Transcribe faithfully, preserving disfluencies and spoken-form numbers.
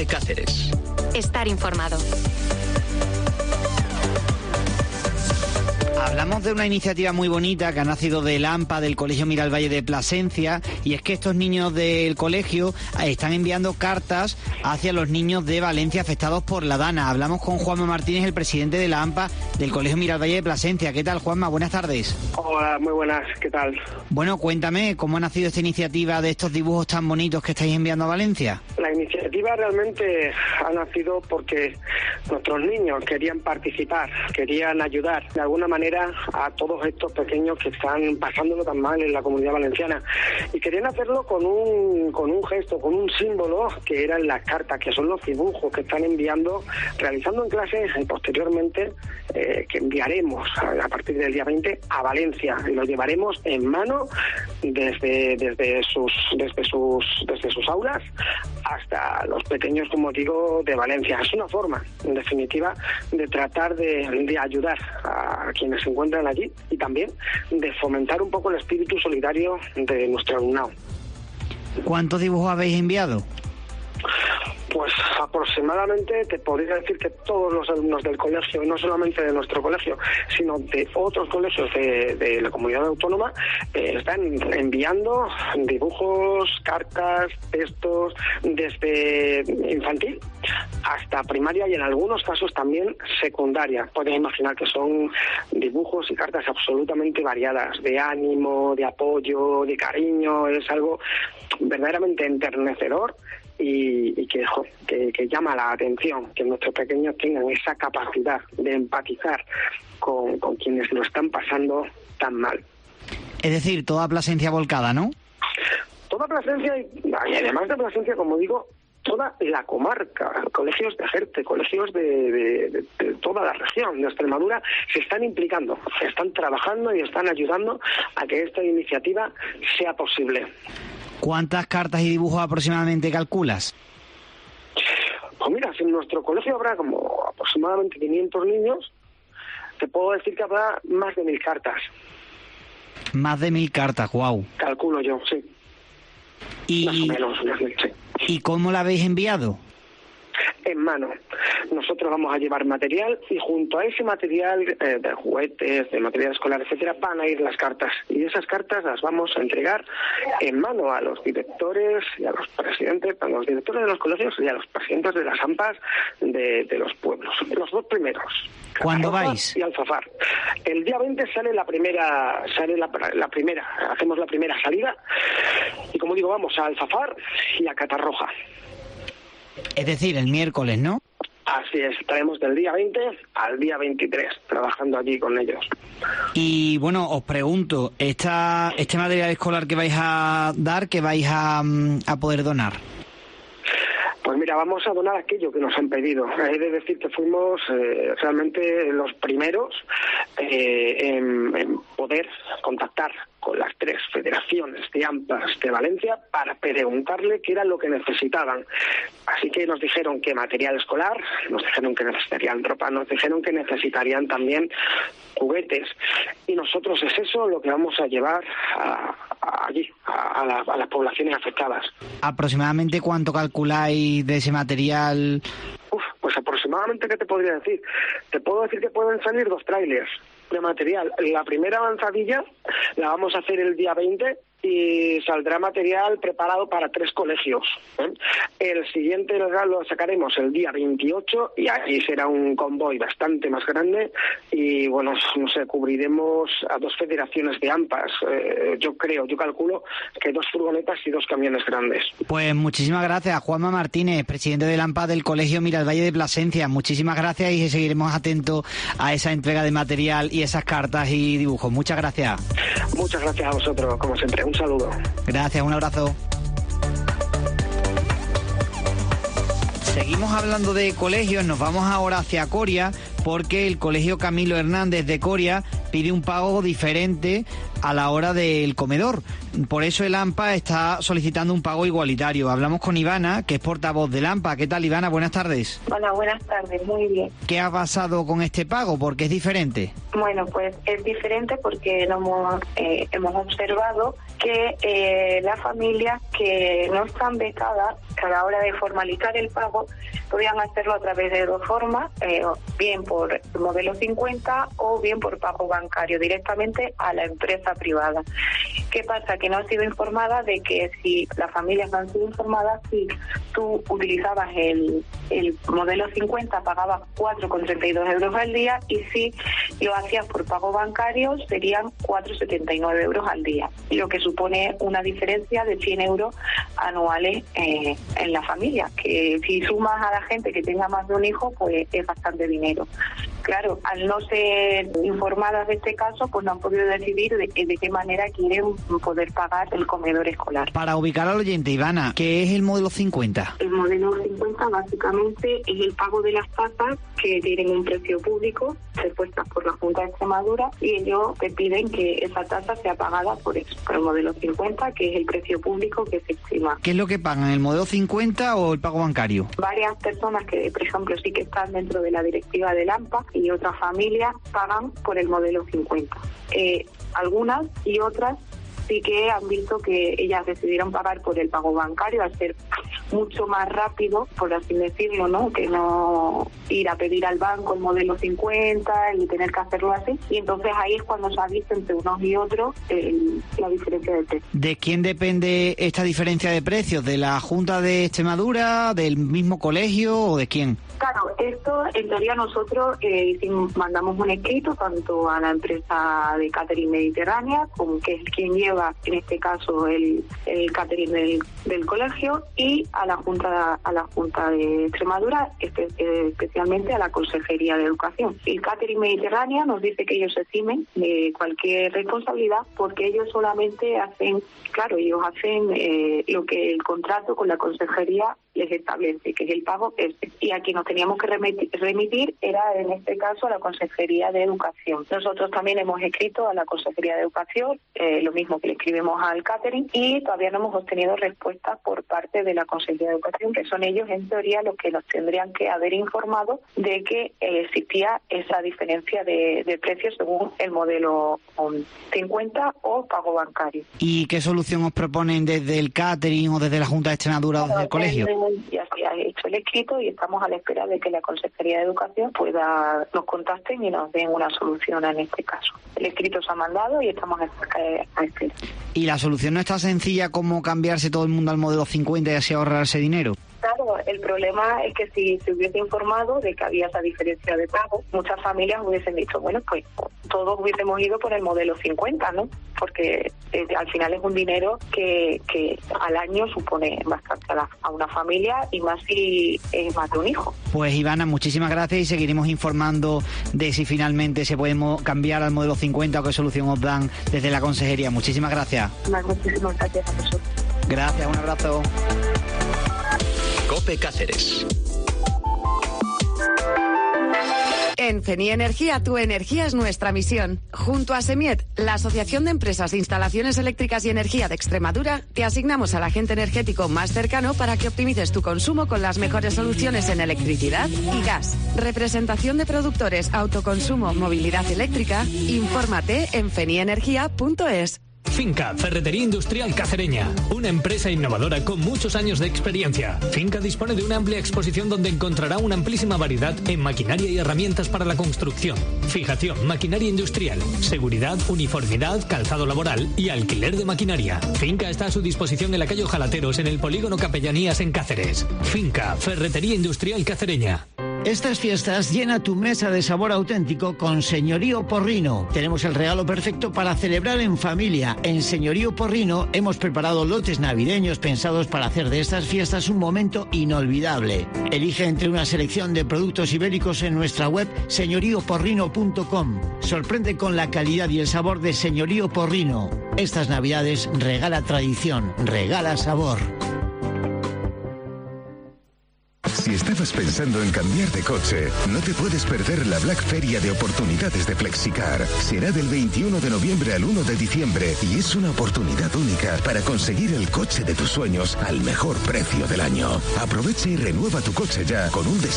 COPE Cáceres. Estar informado. Hablamos de una iniciativa muy bonita que ha nacido del AMPA, del Colegio Miralvalle de Plasencia, y es que estos niños del colegio están enviando cartas hacia los niños de Valencia afectados por la DANA. Hablamos con Juanma Martínez, el presidente de la AMPA del Colegio Miralvalle de Plasencia. ¿Qué tal, Juanma? Buenas tardes. Hola, muy buenas. ¿Qué tal? Bueno, cuéntame, ¿cómo ha nacido esta iniciativa de estos dibujos tan bonitos que estáis enviando a Valencia? La iniciativa realmente ha nacido porque nuestros niños querían participar, querían ayudar de alguna manera a todos estos pequeños que están pasándolo tan mal en la Comunidad Valenciana, y querían hacerlo con un con un gesto, con un símbolo que eran las cartas, que son los dibujos que están enviando, realizando en clases y posteriormente eh, que enviaremos a, a partir del día veinte a Valencia, y lo llevaremos en mano desde desde sus desde sus desde sus aulas hasta los pequeños, como digo, de Valencia. Es una forma, en definitiva, de tratar de, de ayudar a quienes se encuentran allí y también de fomentar un poco el espíritu solidario de nuestro alumnado. ¿Cuántos dibujos habéis enviado? Pues aproximadamente te podría decir que todos los alumnos del colegio, no solamente de nuestro colegio, sino de otros colegios de, de la comunidad autónoma, eh, están enviando dibujos, cartas, textos, desde infantil hasta primaria y en algunos casos también secundaria. Puedes imaginar que son dibujos y cartas absolutamente variadas, de ánimo, de apoyo, de cariño. Es algo verdaderamente enternecedor y, y que, jo, que, que llama la atención, que nuestros pequeños tengan esa capacidad de empatizar con, con quienes lo están pasando tan mal. Es decir, toda Plasencia volcada, ¿no? Toda Plasencia y, y además de Plasencia, como digo, toda la comarca, colegios de Jerte, colegios de, de, de, de toda la región de Extremadura se están implicando, están trabajando y están ayudando a que esta iniciativa sea posible. ¿Cuántas cartas y dibujos aproximadamente calculas? Pues mira, si en nuestro colegio habrá como aproximadamente quinientos niños, te puedo decir que habrá más de mil cartas. Más de mil cartas, wow. Calculo yo, sí. Y, más o menos, más de, sí. ¿Y cómo la habéis enviado? En mano. Nosotros vamos a llevar material y junto a ese material eh, de juguetes, de material escolar, etcétera, van a ir las cartas. Y esas cartas las vamos a entregar en mano a los directores y a los presidentes, a los directores de los colegios y a los presidentes de las AMPAs de, de los pueblos. Los dos primeros. ¿Cuándo vais? Y Alfafar. El día veinte sale la primera, sale la, la primera, hacemos la primera salida y como digo, vamos a Alfafar y a Catarroja. Es decir, el miércoles, ¿no? Así es, estaremos del día veinte al día veintitrés trabajando allí con ellos. Y bueno, os pregunto, esta, este material escolar que vais a dar, ¿qué vais a, a poder donar? Pues mira, vamos a donar aquello que nos han pedido. He de decir que fuimos eh, realmente los primeros eh, en, en poder contactar con las tres federaciones de AMPAs de Valencia para preguntarle qué era lo que necesitaban. Así que nos dijeron que material escolar, nos dijeron que necesitarían ropa, nos dijeron que necesitarían también juguetes. Y nosotros es eso lo que vamos a llevar a, a allí, a, a, la, a las poblaciones afectadas. ¿Aproximadamente cuánto calculáis de ese material? Uf, pues aproximadamente, ¿qué te podría decir? Te puedo decir que pueden salir dos trailers de material. La primera avanzadilla la vamos a hacer el día veinte y saldrá material preparado para tres colegios, ¿eh? El siguiente lo sacaremos el día veintiocho y ahí será un convoy bastante más grande y bueno, no sé, cubriremos a dos federaciones de AMPAs, eh, yo creo, yo calculo que dos furgonetas y dos camiones grandes. Pues muchísimas gracias, Juanma Martínez, presidente del AMPA del Colegio Miralvalle de Plasencia. Muchísimas gracias y seguiremos atentos a esa entrega de material y esas cartas y dibujos. Muchas gracias. Muchas gracias a vosotros, como siempre. Un saludo. Gracias, un abrazo. Seguimos hablando de colegios, nos vamos ahora hacia Coria, porque el Colegio Camilo Hernández de Coria pide un pago diferente a la hora del comedor. Por eso el AMPA está solicitando un pago igualitario. Hablamos con Ivana, que es portavoz del AMPA. ¿Qué tal, Ivana? Buenas tardes. Hola, buenas tardes. Muy bien. ¿Qué ha pasado con este pago? ¿Por qué es diferente? Bueno, pues es diferente porque no hemos, eh, hemos observado que eh, las familias que no están becadas, a la hora de formalizar el pago, podían hacerlo a través de dos formas, eh, bien por el modelo cincuenta o bien por pago bancario directamente a la empresa privada. ¿Qué pasa? Que no ha sido informada de que si las familias no han sido informadas, si tú utilizabas el, el modelo cincuenta pagabas cuatro con treinta y dos euros al día, y si lo hacías por pago bancario serían cuatro con setenta y nueve euros al día, lo que supone una diferencia de cien euros anuales eh, en la familia, que si sumas a la gente que tenga más de un hijo, pues es bastante dinero. Claro, al no ser informadas de este caso, pues no han podido decidir de, de qué manera quieren poder pagar el comedor escolar. Para ubicar al oyente, Ivana, ¿qué es el modelo cincuenta? El modelo cincuenta básicamente es el pago de las tasas que tienen un precio público, propuestas por la Junta de Extremadura, y ellos te piden que esa tasa sea pagada por eso, por el modelo cincuenta, que es el precio público que se estima. ¿Qué es lo que pagan, el modelo cincuenta o el pago bancario? Varias personas que, por ejemplo, sí que están dentro de la directiva del AMPA y otras familias pagan por el modelo cincuenta. Eh, algunas y otras sí que han visto que ellas decidieron pagar por el pago bancario al ser mucho más rápido, por así decirlo, ¿no? Que no ir a pedir al banco el modelo cincuenta y tener que hacerlo así. Y entonces ahí es cuando se ha visto entre unos y otros el, la diferencia de precios. ¿De quién depende esta diferencia de precios? ¿De la Junta de Extremadura, del mismo colegio o de quién? Claro, esto en teoría nosotros eh, mandamos un escrito tanto a la empresa de catering mediterránea, como que es quien lleva en este caso el, el catering del, del colegio, y a la Junta a la Junta de Extremadura, espe, eh, especialmente a la Consejería de Educación. El catering mediterránea nos dice que ellos se eximen de cualquier responsabilidad porque ellos solamente hacen, claro, ellos hacen eh, lo que el contrato con la Consejería les establece, que es el pago este. Y a quien nos teníamos que remitir, remitir era en este caso a la Consejería de Educación. Nosotros también hemos escrito a la Consejería de Educación, eh, lo mismo que le escribimos al catering, y todavía no hemos obtenido respuesta por parte de la Consejería de Educación, que son ellos en teoría los que nos tendrían que haber informado de que eh, existía esa diferencia de, de precios según el modelo cincuenta o pago bancario. ¿Y qué solución os proponen desde el catering o desde la Junta de Extremadura o desde el colegio? Ya se ha hecho el escrito y estamos a la espera de que la Consejería de Educación pueda nos contacten y nos den una solución en este caso. El escrito se ha mandado y estamos a espera. ¿Y la solución no está sencilla como cambiarse todo el mundo al modelo cincuenta y así ahorrarse dinero? Claro, el problema es que si se hubiese informado de que había esa diferencia de pago, muchas familias hubiesen dicho, bueno, pues todos hubiésemos ido por el modelo cincuenta, ¿no? Porque eh, al final es un dinero que, que al año supone bastante a, la, a una familia, y más si es más de un hijo. Pues Ivana, muchísimas gracias y seguiremos informando de si finalmente se puede cambiar al modelo cincuenta o qué solución os dan desde la Consejería. Muchísimas gracias. Muchísimas gracias a vosotros. Gracias, un abrazo. COPE Cáceres. En Feni Energía, tu energía es nuestra misión. Junto a Semiet, la Asociación de Empresas de Instalaciones Eléctricas y Energía de Extremadura, te asignamos al agente energético más cercano para que optimices tu consumo con las mejores soluciones en electricidad y gas. Representación de productores, autoconsumo, movilidad eléctrica. Infórmate en fenienergia punto es. Finca, Ferretería Industrial Cacereña, una empresa innovadora con muchos años de experiencia. Finca dispone de una amplia exposición donde encontrará una amplísima variedad en maquinaria y herramientas para la construcción, fijación, maquinaria industrial, seguridad, uniformidad, calzado laboral y alquiler de maquinaria. Finca está a su disposición en la calle Ojalateros, en el polígono Capellanías en Cáceres. Finca, Ferretería Industrial Cacereña. Estas fiestas llena tu mesa de sabor auténtico con Señorío Porrino. Tenemos el regalo perfecto para celebrar en familia. En Señorío Porrino hemos preparado lotes navideños pensados para hacer de estas fiestas un momento inolvidable. Elige entre una selección de productos ibéricos en nuestra web señorío porrino punto com. Sorprende con la calidad y el sabor de Señorío Porrino. Estas navidades regala tradición, regala sabor. Si estás estabas pensando en cambiar de coche, no te puedes perder la Black Feria de oportunidades de Flexicar. Será del veintiuno de noviembre al uno de diciembre y es una oportunidad única para conseguir el coche de tus sueños al mejor precio del año. Aprovecha y renueva tu coche ya con un